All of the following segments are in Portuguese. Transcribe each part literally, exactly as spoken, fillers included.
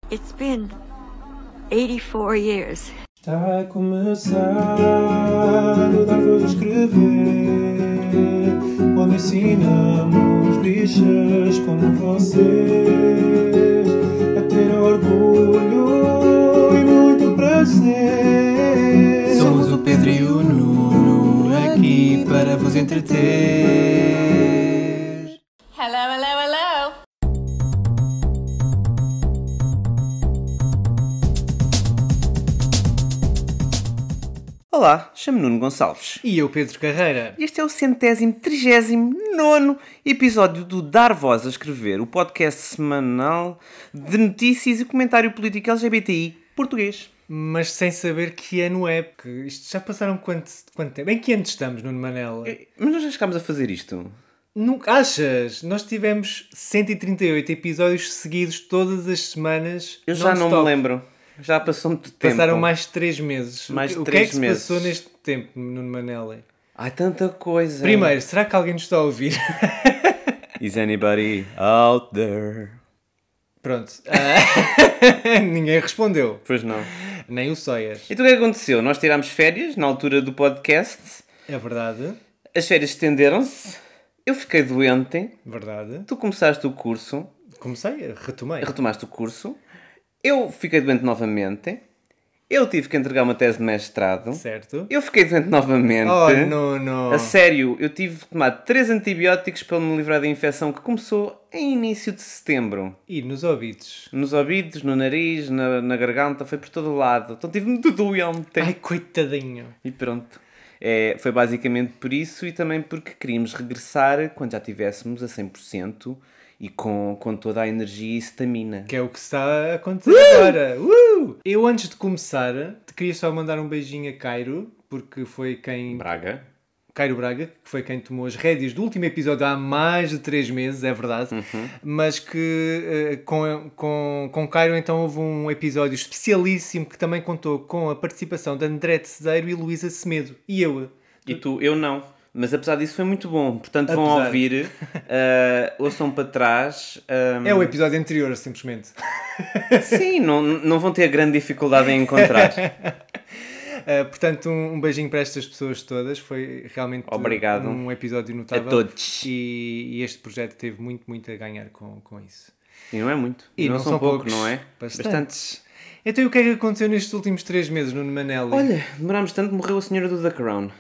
It's been eighty-four years. Está a começar o Dar Voz a Escrever, onde ensinamos bichas como vocês a ter orgulho e muito prazer. Somos o Pedro e o Nuno, aqui para vos entreter. Hello, hello, hello! Olá, chamo-me Nuno Gonçalves. E eu, Pedro Carreira. Este é o centésimo, trigésimo, nono episódio do Dar Voz a Escrever, o podcast semanal de notícias e comentário político L G B T I português. Mas sem saber que ano é, porque isto já passaram quanto, quanto tempo? Em que ano estamos, Nuno Manela? Mas nós já chegámos a fazer isto? Nunca achas? Nós tivemos cento e trinta e oito episódios seguidos todas as semanas. Eu já não non-stop. me lembro. Já passou muito tempo. Passaram mais de três meses. Mais de o que, três o que é que meses. se passou neste tempo, Nuno Manela? Há tanta coisa. Primeiro, será que alguém nos está a ouvir? Is anybody out there? Pronto. Ah, ninguém respondeu. Pois não. Nem o Soias. Então o que aconteceu? Nós tirámos férias na altura do podcast. É verdade. As férias estenderam-se. Eu fiquei doente. Verdade. Tu começaste o curso. Comecei, retomei. Retomaste o curso. Eu fiquei doente novamente. Eu tive que entregar uma tese de mestrado. Certo. Eu fiquei doente novamente. Oh, não, não. A sério, eu tive que tomar três antibióticos para me livrar da infecção que começou em início de setembro. E nos ouvidos? Nos ouvidos, no nariz, na, na garganta, foi por todo o lado. Então tive muito doente. Ai, coitadinho. E pronto. É, foi basicamente por isso e também porque queríamos regressar quando já estivéssemos a cem por cento e com, com toda a energia e estamina. Que é o que está a acontecer uh! agora. Uh! Eu, antes de começar, te queria só mandar um beijinho a Cairo, porque foi quem... Braga. Cairo Braga, que foi quem tomou as rédeas do último episódio há mais de três meses, é verdade. Uhum. Mas que uh, com, com, com Cairo então houve um episódio especialíssimo que também contou com a participação de André Tecedeiro e Luísa Semedo. E eu. E tu, eu não. Mas apesar disso foi muito bom. Portanto, vão Apesar. ouvir, uh, ouçam para trás. Um... É o episódio anterior, simplesmente. Sim, não, não vão ter grande dificuldade em encontrar. Uh, portanto, um, um beijinho para estas pessoas todas. Foi realmente Obrigado. um episódio notável. A todos. E, e este projeto teve muito, muito a ganhar com, com isso. E não é muito. E não, não são, são pouco, poucos. não é? Bastantes. Então, e o que é que aconteceu nestes últimos três meses, Nuno Manelli? Olha, demorámos tanto, morreu a senhora do The Crown.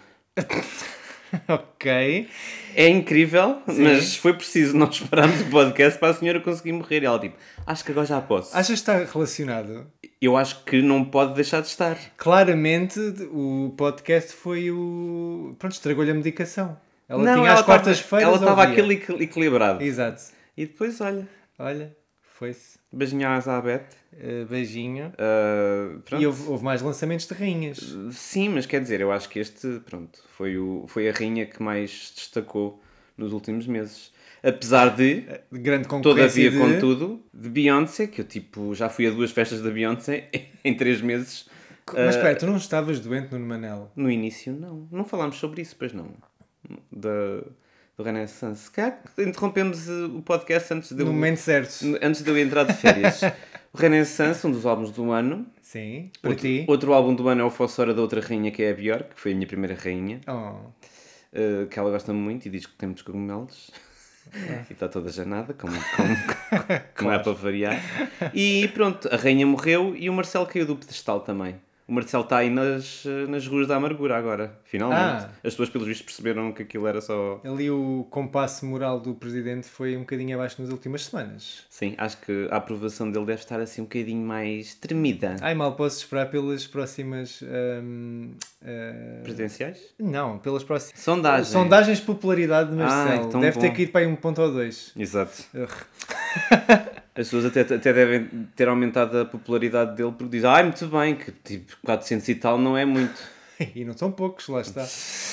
Ok. É incrível, Sim. mas foi preciso nós pararmos o podcast para a senhora conseguir morrer. E ela tipo, acho que agora já posso. Achas que está relacionado? Eu acho que não pode deixar de estar. Claramente, o podcast foi o... Pronto, estragou-lhe a medicação. Ela não, tinha ela às quartas-feiras. Ela estava ouvia. aquele equi- equilibrado. Exato. E depois, olha, Olha, foi-se. beijinho à Elizabeth. Uh, beijinho. Uh, pronto. E houve, houve mais lançamentos de rainhas. Sim, mas quer dizer, eu acho que este, pronto, foi, o, foi a rainha que mais destacou nos últimos meses. Apesar de, De grande concorrência. todavia, de... contudo, de Beyoncé, que eu tipo, já fui a duas festas da Beyoncé em três meses. Mas Uh, espera, tu não estavas doente, Nuno Manel? No início, não. Não falámos sobre isso, pois não. Da, do Renaissance. Se calhar interrompemos uh, o podcast antes de, No eu, momento certo. antes de eu entrar de férias. O Renaissance, um dos álbuns do ano. Sim, para Outro, ti. outro álbum do ano é o Fossora da outra rainha, que é a Björk, que foi a minha primeira rainha. Oh. Uh, que ela gosta muito e diz que tem muitos cogumelos. É. E está toda janada, como, como, como é para variar. E pronto, a rainha morreu e o Marcelo caiu do pedestal também. O Marcelo está aí nas, nas ruas da amargura agora, finalmente. Ah. As pessoas, pelos vistos, perceberam que aquilo era só... Ali o compasso moral do presidente foi um bocadinho abaixo nas últimas semanas. Sim, acho que a aprovação dele deve estar assim um bocadinho mais tremida. Ai, mal posso esperar pelas próximas... hum, uh, Presidenciais? Não, pelas próximas... Sondagens. Sondagens de popularidade de Marcelo. Ai, tão Deve ter bom. que ir para aí um ponto ou dois. Exato. Ugh. As pessoas até, até devem ter aumentado a popularidade dele porque dizem, ai, muito bem, que tipo quatrocentos e tal não é muito. E não são poucos, lá está.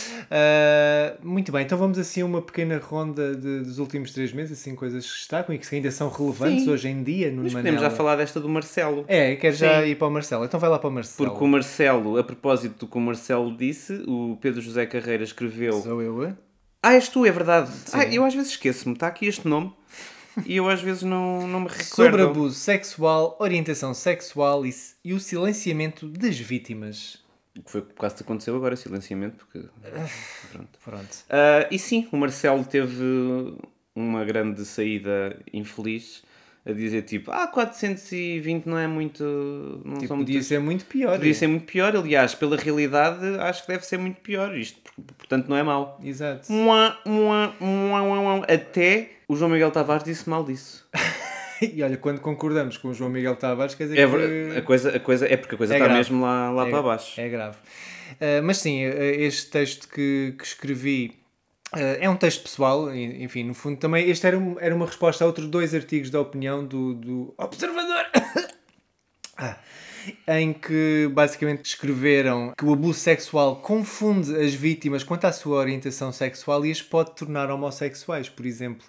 Uh, muito bem, então vamos assim a uma pequena ronda de, dos últimos três meses, assim, coisas que destacam e que ainda são relevantes Sim. hoje em dia no Mas Manela. podemos já falar desta do Marcelo. É, quero já Sim. ir para o Marcelo. Então vai lá para o Marcelo. Porque o Marcelo, a propósito do que o Marcelo disse, o Pedro José Carreira escreveu... Sou eu, é? Ah, és tu, é verdade. Ah, eu às vezes esqueço-me, está aqui este nome. e eu às vezes não, não me recordo. Sobre abuso sexual, orientação sexual e, e o silenciamento das vítimas. O que foi por causa que aconteceu agora, silenciamento, porque... Pronto. Pronto. Uh, e sim, o Marcelo teve uma grande saída infeliz a dizer tipo, ah, quatrocentos e vinte não é muito... Não Tipo, são podia muitas... ser muito pior. Podia é. ser muito pior, aliás, pela realidade acho que deve ser muito pior isto, portanto não é mau. Exato. Mua, mua, mua, mua, mua. Até o João Miguel Tavares disse mal disso. E olha, quando concordamos com o João Miguel Tavares, quer dizer É, que... ver- a coisa, a coisa, é porque a coisa É está grave. mesmo lá, lá é, para baixo. É grave. Uh, mas sim, uh, este texto que, que escrevi uh, é um texto pessoal, e- enfim, no fundo também este era, um- era uma resposta a outros dois artigos da opinião do, do Observador. Ah, em que basicamente escreveram que o abuso sexual confunde as vítimas quanto à sua orientação sexual e as pode tornar homossexuais, por exemplo.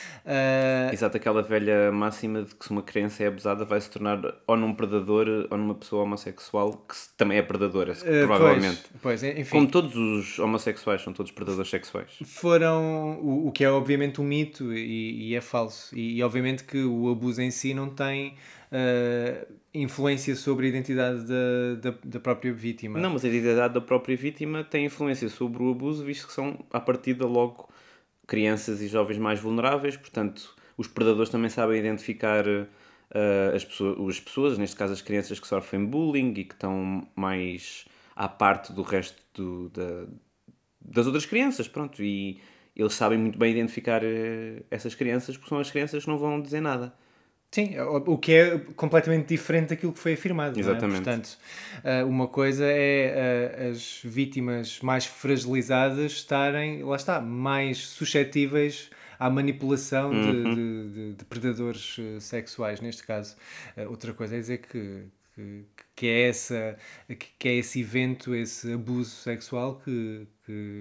Uh, Exato, aquela velha máxima de que se uma criança é abusada vai se tornar ou num predador ou numa pessoa homossexual que se- também é predadora, se- uh, provavelmente. Pois, pois, enfim. Como todos os homossexuais são todos predadores sexuais. Foram o, o que é obviamente um mito e, e é falso. E, e obviamente que o abuso em si não tem uh, influência sobre a identidade da, da, da própria vítima. Não, mas a identidade da própria vítima tem influência sobre o abuso, visto que são, à partida, logo crianças e jovens mais vulneráveis. Portanto, os predadores também sabem identificar uh, as, pessoas, as pessoas, neste caso as crianças que sofrem bullying e que estão mais à parte do resto do, da, das outras crianças, pronto. E eles sabem muito bem identificar uh, essas crianças, porque são as crianças que não vão dizer nada. Sim, o o que é completamente diferente daquilo que foi afirmado. Exatamente. Não é? Portanto, uh, uma coisa é uh, as vítimas mais fragilizadas estarem, lá está, mais suscetíveis à manipulação de, Uhum. de, de, de predadores uh, sexuais, neste caso. Uh, outra coisa é dizer que, que, que, é essa, que, que é esse evento, esse abuso sexual que... que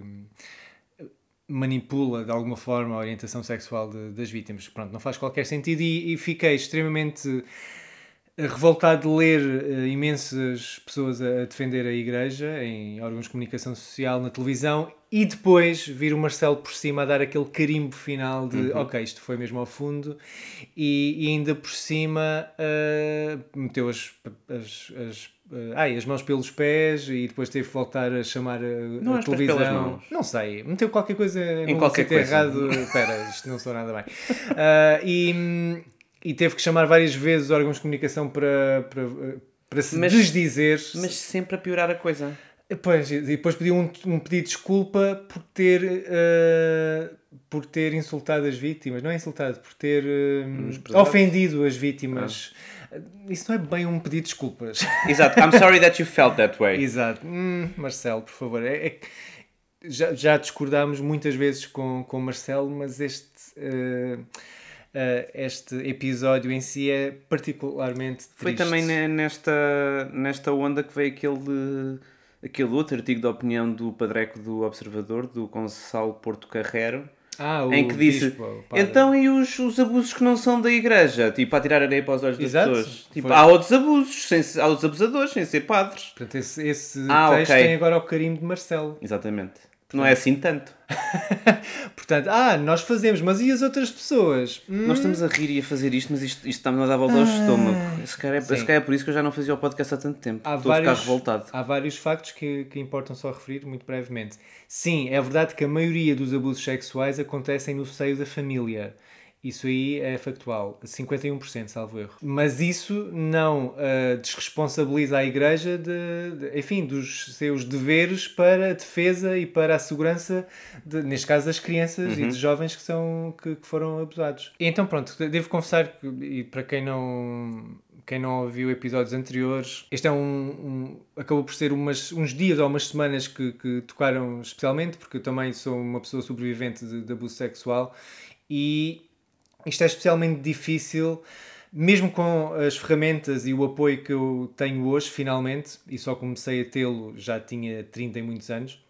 manipula de alguma forma a orientação sexual de, das vítimas. Pronto, não faz qualquer sentido e, e fiquei extremamente revoltado de ler uh, imensas pessoas a defender a Igreja em órgãos de comunicação social, na televisão, e depois vir o Marcelo por cima a dar aquele carimbo final de Uhum. ok, isto foi mesmo ao fundo, e, e ainda por cima uh, meteu as, as, as, uh, ai, as mãos pelos pés e depois teve que voltar a chamar a, Não a acho que televisão. pelas mãos. Não sei, meteu qualquer coisa Em num qualquer sítio coisa. errado. Espera, isto não sou nada bem. Uh, e, e teve que chamar várias vezes os órgãos de comunicação para, para, para se Mas- desdizer. Mas sempre a piorar a coisa. Pois, e depois pediu um, um pedido de desculpa por ter, uh, por ter insultado as vítimas. Não é insultado, por ter uh, Menosprezado. ofendido as vítimas. Isso não é bem um pedido de desculpas. Exato, I'm sorry that you felt that way. Exato. Hum, Marcelo, por favor. É, é que já, já discordámos muitas vezes com, com o Marcelo, mas este, uh, uh, este episódio em si é particularmente triste. Foi também ne- nesta, nesta onda que veio aquele, aquele outro artigo de opinião do padreco do Observador, do Gonçalo Porto Carrero, ah, o em que disse, bispo, o padre. então e os, os abusos que não são da igreja? Tipo, a tirar areia para os olhos das Exato. pessoas. Tipo, Foi. há outros abusos, sem, ser- há outros abusadores, sem ser padres. Portanto, esse, esse Ah, texto ok. tem agora o carimbo de Marcelo. Exatamente. Não é assim tanto. Portanto, ah, nós fazemos, mas e as outras pessoas? Hum? Nós estamos a rir e a fazer isto, mas isto, isto está-me a dar volta ao estômago. Se calhar, é, Sim. se calhar é por isso que eu já não fazia o podcast há tanto tempo. Há Estou a ficar revoltado. há vários factos que, que importam só referir muito brevemente. Sim, é verdade que a maioria dos abusos sexuais acontecem no seio da família. Isso aí é factual, cinquenta e um por cento, salvo erro. Mas isso não ah, desresponsabiliza a Igreja de, de- enfim, dos seus deveres para a defesa e para a segurança, de, neste caso, das crianças e dos jovens que, são, que, que foram abusados. E então, pronto, devo confessar que, e para quem não... Quem não ouviu episódios anteriores, este é um, um- acabou por ser umas, uns dias ou umas semanas que, que tocaram especialmente, porque eu também sou uma pessoa sobrevivente de, de abuso sexual e isto é especialmente difícil, mesmo com as ferramentas e o apoio que eu tenho hoje, finalmente, e só comecei a tê-lo, já tinha trinta e muitos anos.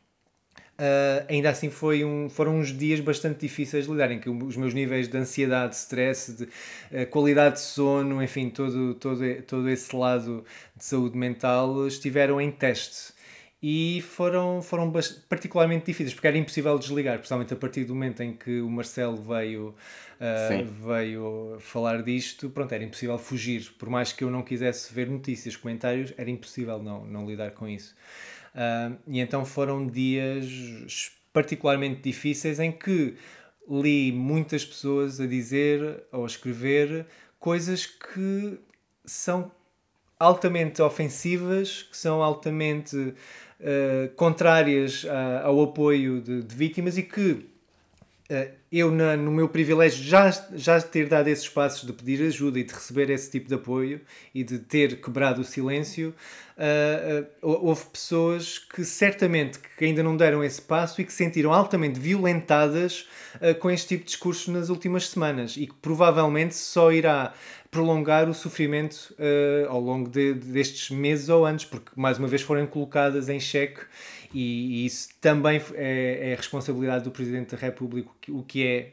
Uh, ainda assim foi um, foram uns dias bastante difíceis de lidar, em que os meus níveis de ansiedade, stress, de uh, qualidade de sono, enfim, todo, todo, todo esse lado de saúde mental estiveram em teste. e foram, foram particularmente difíceis, porque era impossível desligar, principalmente a partir do momento em que o Marcelo veio, uh, veio falar disto, pronto, era impossível fugir, por mais que eu não quisesse ver notícias, comentários, era impossível não, não lidar com isso. Uh, e então foram dias particularmente difíceis em que li muitas pessoas a dizer ou a escrever coisas que são altamente ofensivas, que são altamente uh, contrárias a, ao apoio de, de vítimas e que uh, eu, na, no meu privilégio, já, já ter dado esses passos de pedir ajuda e de receber esse tipo de apoio e de ter quebrado o silêncio, uh, uh, houve pessoas que certamente que ainda não deram esse passo e que se sentiram altamente violentadas uh, com este tipo de discurso nas últimas semanas e que provavelmente só irá prolongar o sofrimento uh, ao longo de, destes meses ou anos, porque mais uma vez foram colocadas em xeque e, e isso também é, é responsabilidade do Presidente da República, o que é,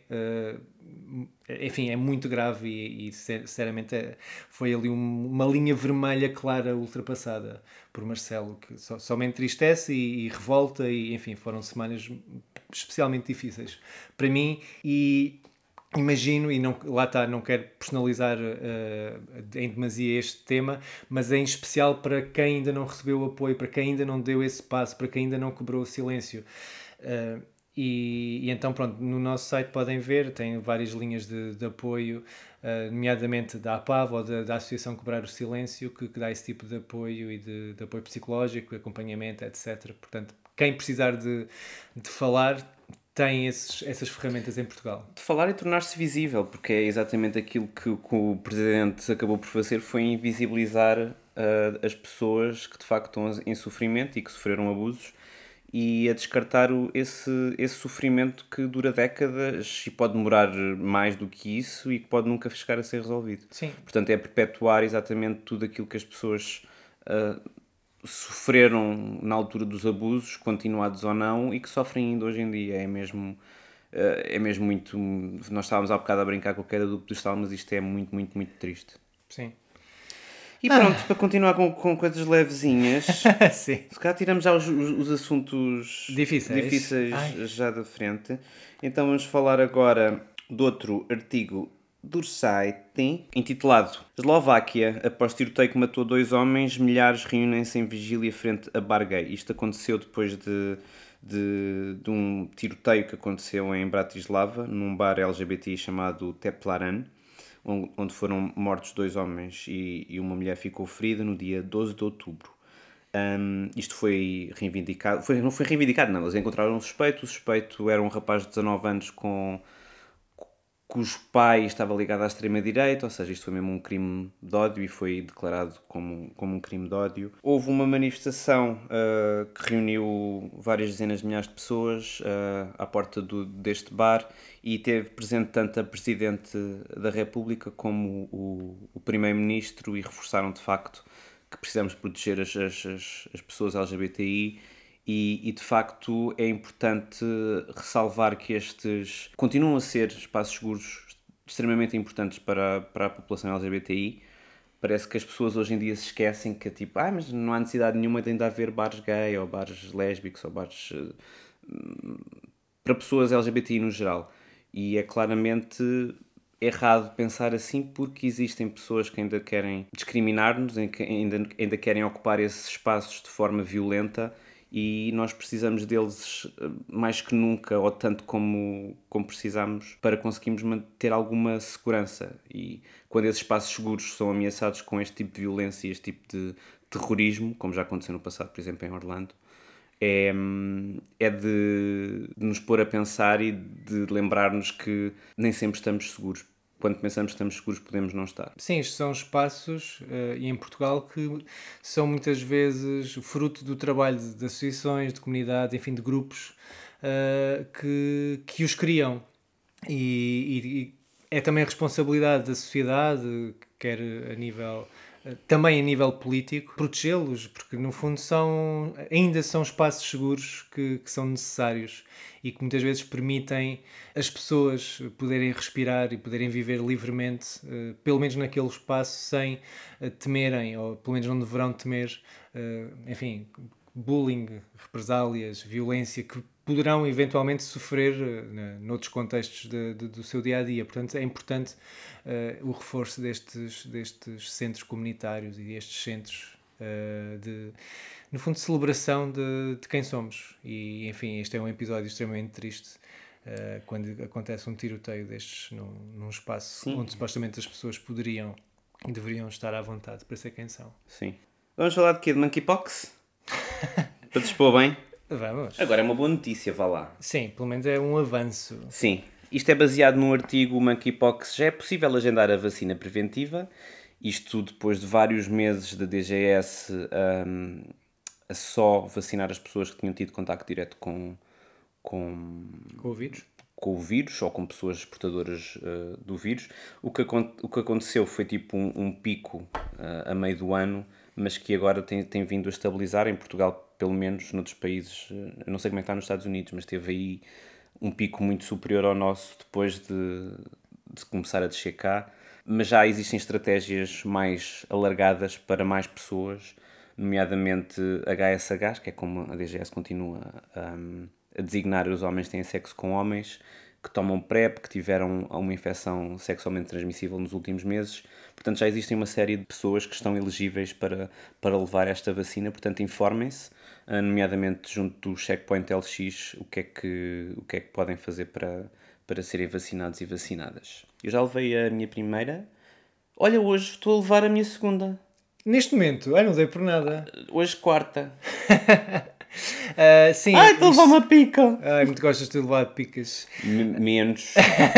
uh, enfim, é muito grave e, e sinceramente é, foi ali um, uma linha vermelha clara ultrapassada por Marcelo, que só, só me entristece e, e revolta e, enfim, foram semanas especialmente difíceis para mim e imagino, e não, lá está, não quero personalizar uh, em demasia este tema, mas em especial para quem ainda não recebeu o apoio, para quem ainda não deu esse passo, para quem ainda não quebrou o silêncio. Uh, e, e então, pronto, no nosso site podem ver, tem várias linhas de, de apoio, uh, nomeadamente da APAV ou da, da Associação Quebrar o Silêncio, que, que dá esse tipo de apoio e de, de apoio psicológico, acompanhamento, etcétera. Portanto, quem precisar de, de falar tem esses, essas ferramentas em Portugal. De falar e tornar-se visível, porque é exatamente aquilo que, que o Presidente acabou por fazer, foi invisibilizar uh, as pessoas que de facto estão em sofrimento e que sofreram abusos e a descartar o, esse, esse sofrimento que dura décadas e pode demorar mais do que isso e que pode nunca chegar a ser resolvido. Sim. Portanto, é perpetuar exatamente tudo aquilo que as pessoas uh, sofreram na altura dos abusos, continuados ou não, e que sofrem ainda hoje em dia. É mesmo, é mesmo muito... Nós estávamos há bocado a brincar com a queda do pedestal, mas isto é muito, muito, muito triste. Sim. E pronto, ah. para continuar com, com coisas levezinhas, Sim. se calhar tiramos já os, os, os assuntos difíceis, difíceis já da frente. Então vamos falar agora de outro artigo do site, intitulado Eslováquia, após tiroteio que matou dois homens, milhares reúnem-se em vigília frente a bar gay. Isto aconteceu depois de, de, de um tiroteio que aconteceu em Bratislava, num bar L G B T I chamado Teplaran, onde foram mortos dois homens e, e uma mulher ficou ferida no dia doze de outubro. Um, isto foi reivindicado, foi, não foi reivindicado, não, eles encontraram um suspeito, o suspeito era um rapaz de dezanove anos com... cujo pai estava ligado à extrema-direita, ou seja, isto foi mesmo um crime de ódio e foi declarado como, como um crime de ódio. Houve uma manifestação uh, que reuniu várias dezenas de milhares de pessoas uh, à porta do, deste bar e teve presente tanto a Presidente da República como o, o Primeiro-Ministro e reforçaram de facto que precisamos proteger as, as, as pessoas L G B T I. E, e de facto é importante ressalvar que estes continuam a ser espaços seguros extremamente importantes para, para a população L G B T I. Parece que as pessoas hoje em dia se esquecem que tipo, ah, mas não há necessidade nenhuma de ainda haver bares gay ou bares lésbicos ou bares uh, para pessoas L G B T I no geral. E é claramente errado pensar assim porque existem pessoas que ainda querem discriminar-nos, que ainda, ainda querem ocupar esses espaços de forma violenta. E nós precisamos deles mais que nunca, ou tanto como, como precisamos, para conseguirmos manter alguma segurança. E quando esses espaços seguros são ameaçados com este tipo de violência e este tipo de terrorismo, como já aconteceu no passado, por exemplo, em Orlando, é, é de, de nos pôr a pensar e de lembrar-nos que nem sempre estamos seguros. Quando pensamos que estamos seguros, podemos não estar. Sim, estes são espaços, uh, e em Portugal, que são muitas vezes fruto do trabalho de, de associações, de comunidades, enfim, de grupos uh, que, que os criam. E, e é também a responsabilidade da sociedade, quer a nível... também a nível político, protegê-los, porque no fundo são, ainda são espaços seguros que, que são necessários e que muitas vezes permitem as pessoas poderem respirar e poderem viver livremente, uh, pelo menos naquele espaço, sem uh, temerem, ou pelo menos não deverão temer, uh, enfim, bullying, represálias, violência que poderão eventualmente sofrer uh, noutros contextos de, de, do seu dia-a-dia. Portanto, é importante uh, o reforço destes, destes centros comunitários e estes centros uh, de, no fundo, de celebração de, de quem somos. E, enfim, este é um episódio extremamente triste uh, quando acontece um tiroteio destes num, num espaço Sim. onde supostamente as pessoas poderiam e deveriam estar à vontade para ser quem são. Sim. Vamos falar de quê? De monkeypox? Para te expor bem? Vamos. Agora é uma boa notícia, vá lá. Sim, pelo menos é um avanço. Sim. Isto é baseado no artigo Monkeypox. Já é possível agendar a vacina preventiva. Isto depois de vários meses da D G S um, a só vacinar as pessoas que tinham tido contacto direto com, com, com o vírus. com o vírus ou com pessoas portadoras uh, do vírus. O que, o que aconteceu foi tipo um, um pico uh, a meio do ano, mas que agora tem, tem vindo a estabilizar em Portugal, pelo menos noutros países. Eu não sei como é que está nos Estados Unidos, mas teve aí um pico muito superior ao nosso depois de, de começar a descer cá. Mas já existem estratégias mais alargadas para mais pessoas, nomeadamente H S H, que é como a D G S continua um, a designar os homens que têm sexo com homens, que tomam PrEP, que tiveram uma infecção sexualmente transmissível nos últimos meses. Portanto, já existem uma série de pessoas que estão elegíveis para, para levar esta vacina. Portanto, informem-se, nomeadamente junto do Checkpoint L X, o que é que, o que é que podem fazer para, para serem vacinados e vacinadas. Eu já levei a minha primeira. Olha, hoje estou a levar a minha segunda. Neste momento? Ai, não dei por nada. Hoje, quarta. Uh, sim, Ai, estou a levar uma pica! Ai, muito gostas de levar picas. M- menos.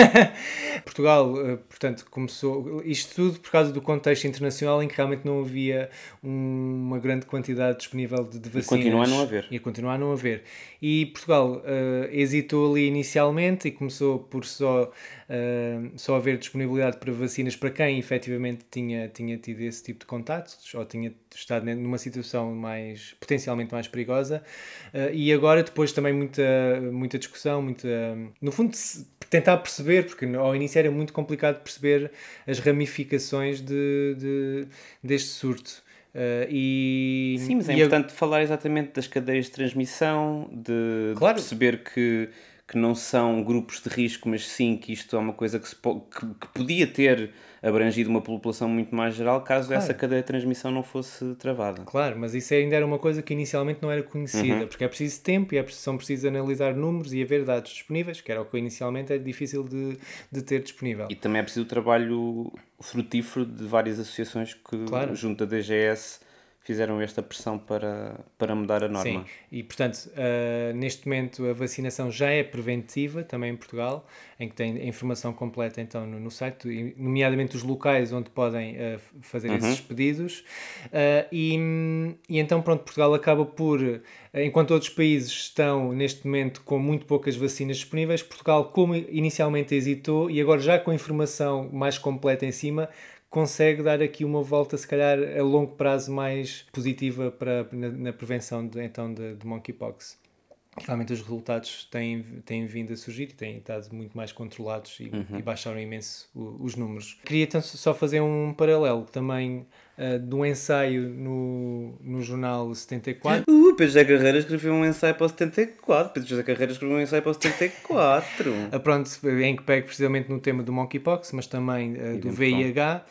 Portugal, uh, portanto, começou... Isto tudo por causa do contexto internacional em que realmente não havia um, uma grande quantidade disponível de, de vacinas. E continua a não haver. E a continuar a não haver. E Portugal uh, hesitou ali inicialmente e começou por só, uh, só haver disponibilidade para vacinas para quem efetivamente tinha, tinha tido esse tipo de contactos ou tinha estado numa situação mais, potencialmente mais perigosa. Uh, e agora, depois também muita, muita discussão, muita, no fundo, tentar perceber, porque ao início era muito complicado perceber as ramificações de, de, deste surto. Uh, e, Sim, mas é e importante a... falar exatamente das cadeias de transmissão, de, claro. de perceber que, que não são grupos de risco, mas sim que isto é uma coisa que, se po- que, que podia ter abrangido uma população muito mais geral caso claro. essa cadeia de transmissão não fosse travada. Claro, mas isso ainda era uma coisa que inicialmente não era conhecida, uhum. porque é preciso tempo e é preciso, são preciso analisar números e haver dados disponíveis, que era o que inicialmente é difícil de, de ter disponível. E também é preciso o trabalho frutífero de várias associações que, claro. junto à D G S, fizeram esta pressão para, para mudar a norma. Sim, e portanto, uh, neste momento a vacinação já é preventiva, também em Portugal, em que tem a informação completa então no, no site, nomeadamente os locais onde podem uh, fazer uhum. esses pedidos. Uh, e, e então, pronto, Portugal acaba por, enquanto outros países estão neste momento com muito poucas vacinas disponíveis, Portugal, como inicialmente hesitou, e agora já com a informação mais completa em cima, consegue dar aqui uma volta, se calhar, a longo prazo mais positiva para, na, na prevenção de, então, de, de monkeypox. Realmente os resultados têm, têm vindo a surgir e têm estado muito mais controlados e, uhum. e baixaram imenso o, os números. Queria então só fazer um paralelo também uh, de um ensaio no, no jornal setenta e quatro. Uh, Pedro José Carreira escreveu um ensaio para o setenta e quatro. Pedro José Carreira escreveu um ensaio para o setenta e quatro. uh, pronto, em que pega precisamente no tema do monkeypox, mas também uh, do V I H,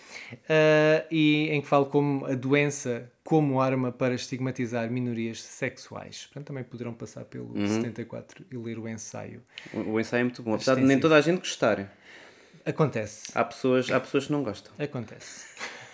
uh, e em que fala como a doença como arma para estigmatizar minorias sexuais. Portanto, também poderão passar pelo uhum. setenta e quatro e ler o ensaio. O, o ensaio é muito bom, apesar de nem toda a gente gostar. Acontece. Há pessoas, há pessoas que não gostam. Acontece.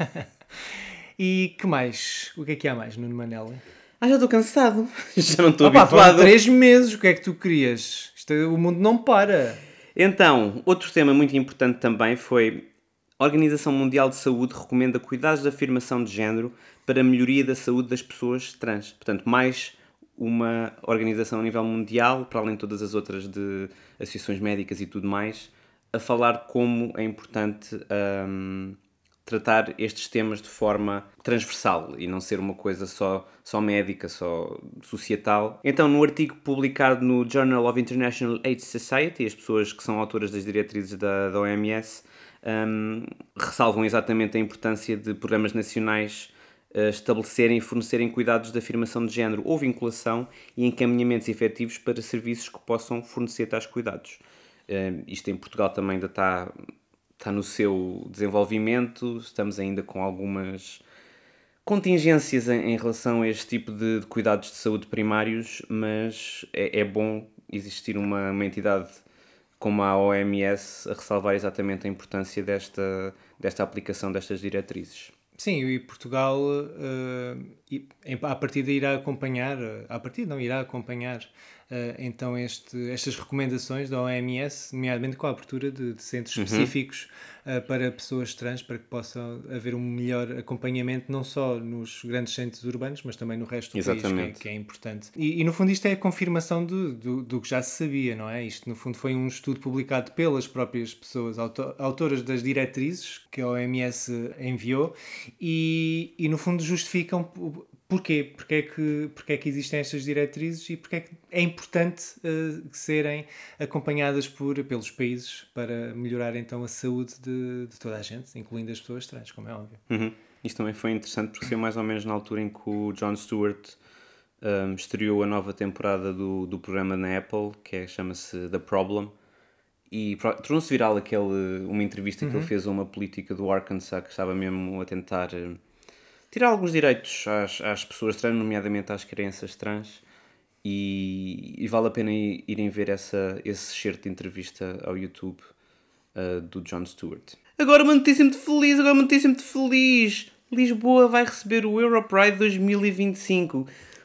E que mais? O que é que há mais, Nuno Manela? Ah, já estou cansado. Já não estou Opa, habituado. Foram três meses, o que é que tu querias? Isto, o mundo não para. Então, outro tema muito importante também foi a Organização Mundial de Saúde recomenda cuidados de afirmação de género para a melhoria da saúde das pessoas trans. Portanto, mais uma organização a nível mundial, para além de todas as outras de associações médicas e tudo mais, a falar como é importante um, tratar estes temas de forma transversal e não ser uma coisa só, só médica, só societal. Então, no artigo publicado no Journal of International AIDS Society, as pessoas que são autoras das diretrizes da, da O M S um, ressalvam exatamente a importância de programas nacionais uh, estabelecerem e fornecerem cuidados de afirmação de género ou vinculação e encaminhamentos efetivos para serviços que possam fornecer tais cuidados. Uh, isto em Portugal também ainda está, está no seu desenvolvimento, estamos ainda com algumas contingências em, em relação a este tipo de, de cuidados de saúde primários, mas é, é bom existir uma, uma entidade como a O M S a ressalvar exatamente a importância desta, desta aplicação destas diretrizes. Sim, e Portugal, uh, à partida, irá acompanhar, à partida não, irá acompanhar uh, então este, estas recomendações da O M S, nomeadamente com a abertura de, de centros Uhum. específicos uh, para pessoas trans, para que possa haver um melhor acompanhamento, não só nos grandes centros urbanos, mas também no resto do Exatamente. país, que é, que é importante. E, e, no fundo, isto é a confirmação do, do, do que já se sabia, não é? Isto, no fundo, foi um estudo publicado pelas próprias pessoas auto, autoras das diretrizes que a O M S enviou, E, e no fundo justificam porquê, porque é que, porque é que existem estas diretrizes e porque é que é importante uh, serem acompanhadas por, pelos países para melhorar então a saúde de, de toda a gente, incluindo as pessoas trans, como é óbvio. Uhum. Isto também foi interessante porque saiu mais ou menos na altura em que o Jon Stewart um, estreou a nova temporada do, do programa na Apple, que é, chama-se The Problem, e tornou-se viral aquele, uma entrevista que Uhum. ele fez a uma política do Arkansas que estava mesmo a tentar uh, tirar alguns direitos às, às pessoas trans, nomeadamente às crianças trans, e, e vale a pena irem ver essa, esse certo de entrevista ao YouTube uh, do Jon Stewart. Agora uma notícia muito feliz, agora uma notícia muito feliz! Lisboa vai receber o Europride dois mil e vinte e cinco.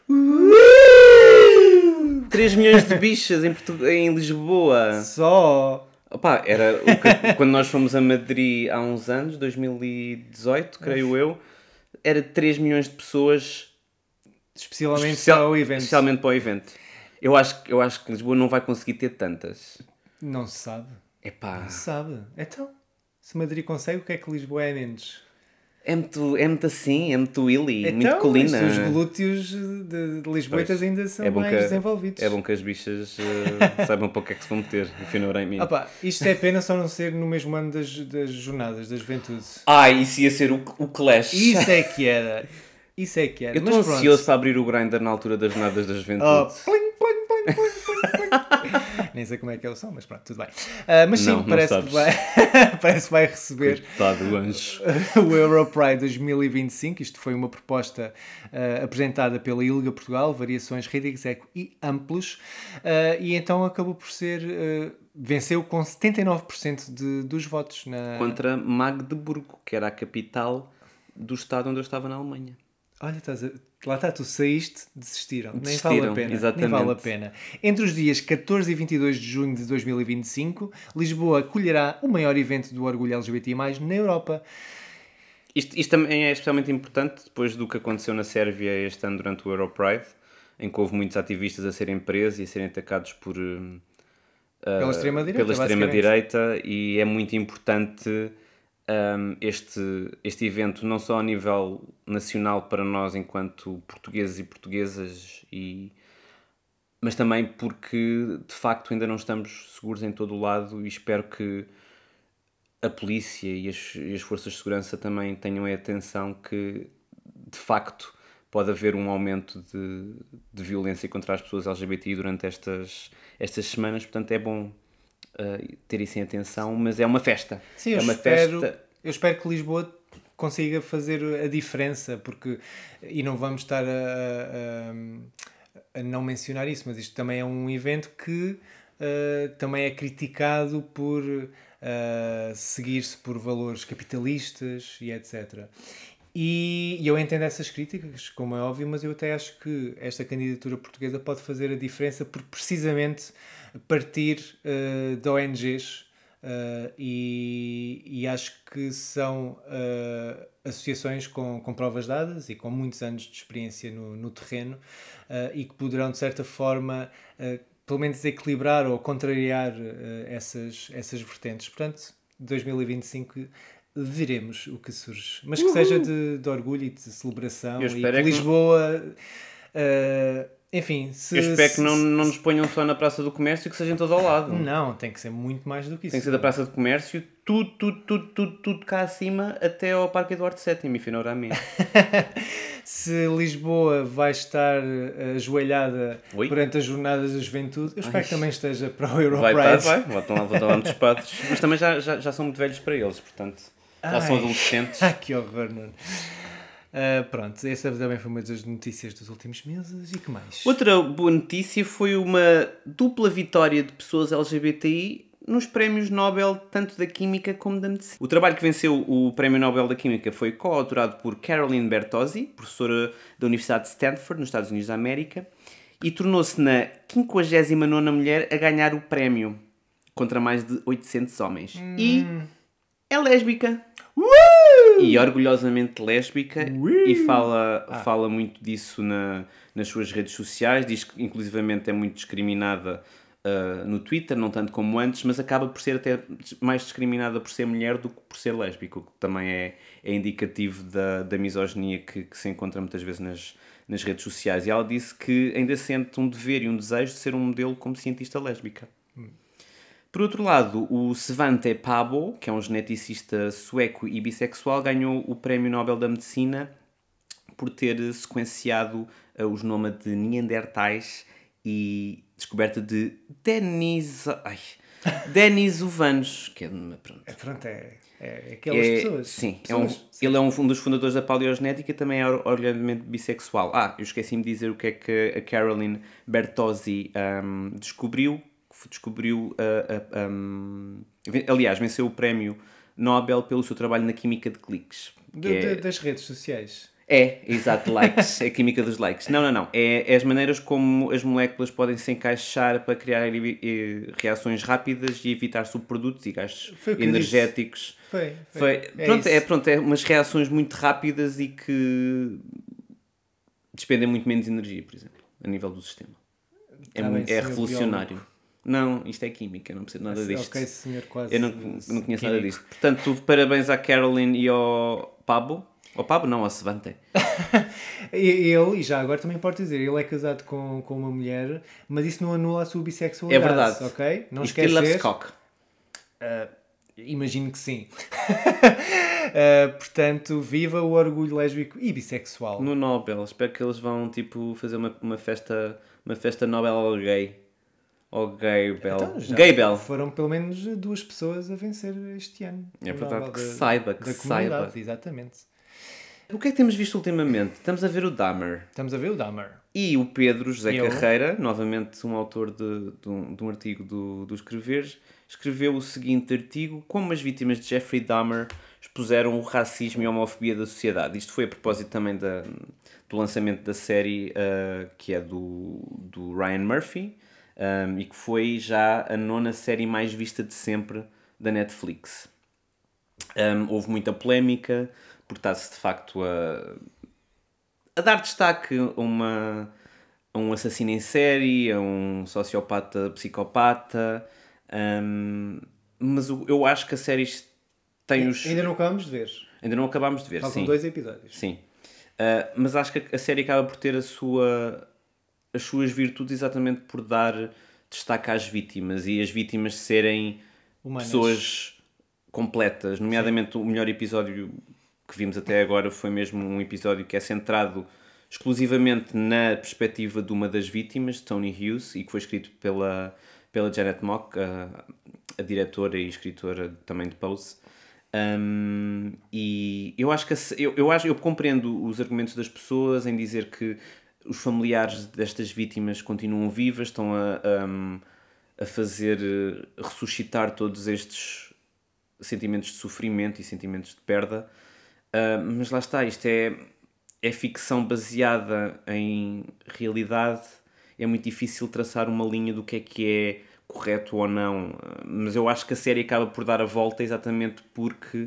três milhões de bichas em, Portu- em Lisboa. Só! Opa, era o que, quando nós fomos a Madrid há uns anos, dois mil e dezoito, creio eu, era três milhões de pessoas Especialmente especial- para o evento. especialmente para o evento. Eu acho, eu acho que Lisboa não vai conseguir ter tantas. Não se sabe. Epá, Não se sabe. Então, se Madrid consegue, o que é que Lisboa é menos? é muito, é muito assim, é muito illy, muito Então, colina. os glúteos de, de Lisboetas Pois, ainda são é bom mais que- desenvolvidos. É bom que as bichas uh, saibam para o que é que se vão meter, if you know what I mean. Ah pá, isto é pena só não ser no mesmo ano das, das jornadas da juventude. Ah, isso ia ser o, o Clash. Isso é que era. Isso é que era. Eu Mas estou pronto. ansioso para abrir o Grindr na altura das jornadas da juventude. Oh, plim, plim, plim, plim, plim, plim. Nem sei como é que é o som, mas pronto, tudo bem. Ah, mas sim, Não, não parece, que sabes. vai, parece que vai receber Coitado do anjo. o Europride dois mil e vinte e cinco. Isto foi uma proposta uh, apresentada pela ILGA Portugal, variações rede execo e amplos, uh, e então acabou por ser, uh, venceu com setenta e nove por cento de, dos votos. Na... Contra Magdeburgo, que era a capital do estado onde eu estava na Alemanha. Olha, estás a... lá está, tu saíste, desistiram. Nem Desistiram, vale a pena. exatamente. Nem vale a pena. Entre os dias catorze e vinte e dois de junho de dois mil e vinte e cinco, Lisboa acolherá o maior evento do orgulho L G B T I mais, na Europa. Isto, isto também é especialmente importante depois do que aconteceu na Sérvia este ano durante o Europride, em que houve muitos ativistas a serem presos e a serem atacados por, uh, Pela extrema-direita, pela extrema-direita, e é muito importante um, este, este evento, não só a nível nacional para nós enquanto portugueses e portuguesas, e, mas também porque de facto ainda não estamos seguros em todo o lado, e espero que a polícia e as, e as forças de segurança também tenham a atenção que de facto pode haver um aumento de, de violência contra as pessoas L G B T I durante estas, estas semanas, portanto é bom uh, ter isso em atenção, mas é uma festa. Sim, é eu, uma espero, festa. eu espero que Lisboa consiga fazer a diferença, porque, e não vamos estar a, a, a não mencionar isso, mas isto também é um evento que uh, também é criticado por uh, seguir-se por valores capitalistas e etcétera. E eu entendo essas críticas, como é óbvio, mas eu até acho que esta candidatura portuguesa pode fazer a diferença por precisamente partir uh, de O N Gs, uh, e, e acho que são uh, associações com, com provas dadas e com muitos anos de experiência no, no terreno, uh, e que poderão, de certa forma, uh, pelo menos equilibrar ou contrariar uh, essas, essas vertentes. Portanto, dois mil e vinte e cinco... veremos o que surge, mas que Uhul. seja de, de orgulho e de celebração, Eu e espero que é que Lisboa uh, Enfim, se... Eu espero que se- não, não nos ponham só na Praça do Comércio e que sejam todo ao lado. Não, tem que ser muito mais do que isso. Tem que ser da Praça do Comércio, tudo, tudo, tudo, tudo, tudo cá acima, até ao Parque Eduardo sétimo e finalmente. Se Lisboa vai estar eh, ajoelhada Oi? perante as jornadas da juventude, eu espero Ai. que também esteja para o Europride. Vai estar, vai. Voltam lá, voltam lá muitos padres. Mas também já, já, já são muito velhos para eles, portanto. Já são Ai. adolescentes. Ah, que horror, Nuno. Ah, pronto, essa também foi uma das notícias dos últimos meses. E que mais? Outra boa notícia foi uma dupla vitória de pessoas L G B T I nos prémios Nobel, tanto da Química como da Medicina. O trabalho que venceu o Prémio Nobel da Química foi coautorado por Caroline Bertozzi, professora da Universidade de Stanford, nos Estados Unidos da América, e tornou-se na quinquagésima nona mulher a ganhar o prémio, contra mais de oitocentos homens. Hum. E é lésbica. E orgulhosamente lésbica. E fala, Ah. fala muito disso na, nas suas redes sociais. Diz que inclusivamente é muito discriminada uh, no Twitter, não tanto como antes, mas acaba por ser até mais discriminada por ser mulher do que por ser lésbica, o que também é, é indicativo da, da misoginia que, que se encontra muitas vezes nas, nas redes sociais. E ela disse que ainda sente um dever e um desejo de ser um modelo como cientista lésbica. Por outro lado, o Svante Pääbo, que é um geneticista sueco e bissexual, ganhou o Prémio Nobel da Medicina por ter sequenciado uh, o genoma de Neandertais e descoberta de Denis... Ai, Denisovanos, que é... Pronto. É, pronto, é, é aquelas É- pessoas. Sim, é um, Pessoas. ele é um, um dos fundadores da paleogenética e também é or- orgulhosamente bissexual. Ah, eu esqueci-me de dizer o que é que a Caroline Bertozzi um, descobriu. Descobriu, uh, uh, um, aliás, venceu o prémio Nobel pelo seu trabalho na química de cliques. que De- é, de- das redes sociais. é, exato, likes, é a química dos likes. Não, não, não. É, é as maneiras como as moléculas podem se encaixar para criar eh, reações rápidas e evitar subprodutos e gastos Foi o que eu energéticos. Foi. Foi, É pronto, isso. é, pronto, é umas reações muito rápidas e que despendem muito menos energia, por exemplo, a nível do sistema. É, Tá muito- bem, é senhor revolucionário. biólogo. Não, isto é química, não percebo nada disto. Ok, senhor, quase. Eu não, não conheço nada químico. disto. Portanto, parabéns à Caroline e ao Pablo. Ao Pablo, não, ao Svante. E ele, e já agora também pode dizer, ele é casado com, com uma mulher, mas isso não anula a sua É bissexualidade. verdade. Ok? Não E still loves esquecer. cock. Ah, imagino que sim. Ah, portanto, viva o orgulho lésbico e bissexual. No Nobel, espero que eles vão tipo fazer uma, uma festa uma festa Nobel ao gay. Ao gay bel. Então, já Gay bel. Foram pelo menos duas pessoas a vencer este ano. É o verdade, Nobel que da- saiba, que da saiba. comunidade, exatamente. O que é que temos visto ultimamente? Estamos a ver o Dahmer. Estamos a ver o Dahmer. E o Pedro José Eu. Carreira, novamente um autor de, de, um, de um artigo do, do Escreveres, escreveu o seguinte artigo: Como as vítimas de Jeffrey Dahmer expuseram o racismo e a homofobia da sociedade. Isto foi a propósito também da, do lançamento da série uh, que é do, do Ryan Murphy um, e que foi já a nona série mais vista de sempre da Netflix. Um, houve muita polémica, porque está-se de facto a, a dar destaque a, uma, a um assassino em série, a um sociopata psicopata, um, mas o- eu acho que a série tem os... Ainda não acabamos de ver. Ainda não acabámos de ver, Faltam sim. dois episódios. Sim. Uh, mas acho que a série acaba por ter a sua, as suas virtudes exatamente por dar destaque às vítimas e as vítimas serem Humanas. pessoas completas. Nomeadamente, o melhor episódio que vimos até agora foi mesmo um episódio que é centrado exclusivamente na perspectiva de uma das vítimas, Tony Hughes, e que foi escrito pela, pela Janet Mock, a, a diretora e escritora também de Pose. Um, e eu acho que a se- eu, eu, acho, eu compreendo os argumentos das pessoas em dizer que os familiares destas vítimas continuam vivas, estão a, a, a fazer eh, ressuscitar todos estes sentimentos de sofrimento e sentimentos de perda. Uh, mas lá está, isto é, é ficção baseada em realidade. É muito difícil traçar uma linha do que é que é correto ou não. Uh, mas eu acho que a série acaba por dar a volta exatamente porque